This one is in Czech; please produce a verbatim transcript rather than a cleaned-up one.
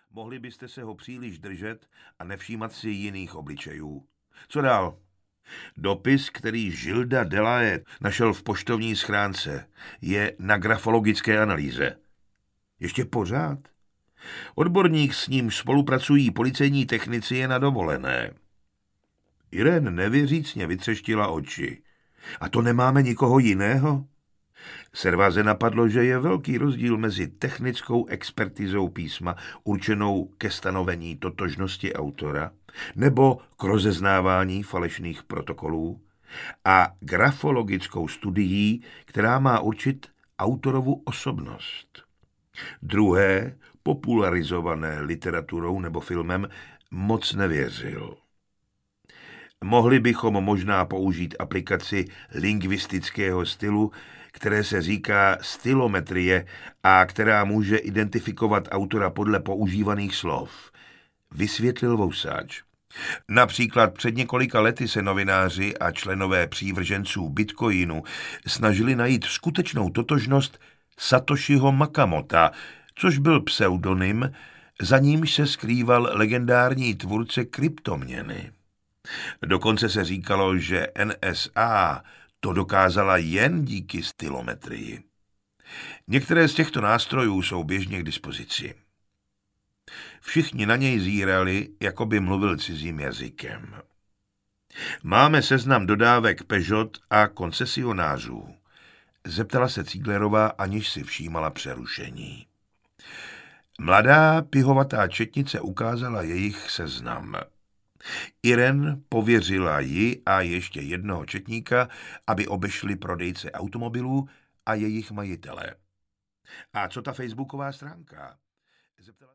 Mohli byste se ho příliš držet a nevšímat si jiných obličejů. Co dál? Dopis, který Žilda Delahaye našel v poštovní schránce, je na grafologické analýze. Ještě pořád? Odborník, s ním spolupracují policejní technici, je na dovolené. Irene nevěřícně vytřeštila oči. A to nemáme nikoho jiného? Serváze napadlo, že je velký rozdíl mezi technickou expertizou písma určenou ke stanovení totožnosti autora nebo k rozeznávání falešných protokolů a grafologickou studií, která má určit autorovu osobnost. Druhé, popularizované literaturou nebo filmem, moc nevěřil. Mohli bychom možná použít aplikaci lingvistického stylu, které se říká stylometrie a která může identifikovat autora podle používaných slov, vysvětlil Vousač. Například před několika lety se novináři a členové přívrženců Bitcoinu snažili najít skutečnou totožnost Satoshiho Nakamota, což byl pseudonym, za nímž se skrýval legendární tvůrce kryptoměny. Dokonce se říkalo, že N S A to dokázala jen díky stylometrii. Některé z těchto nástrojů jsou běžně k dispozici. Všichni na něj zírali, jako by mluvil cizím jazykem. Máme seznam dodávek Peugeot a koncesionářů, zeptala se Zieglerová, aniž si všímala přerušení. Mladá pihovatá četnice ukázala jejich seznam. Irene pověřila ji a ještě jednoho četníka, aby obešli prodejce automobilů a jejich majitele. A co ta facebooková stránka? Zeptala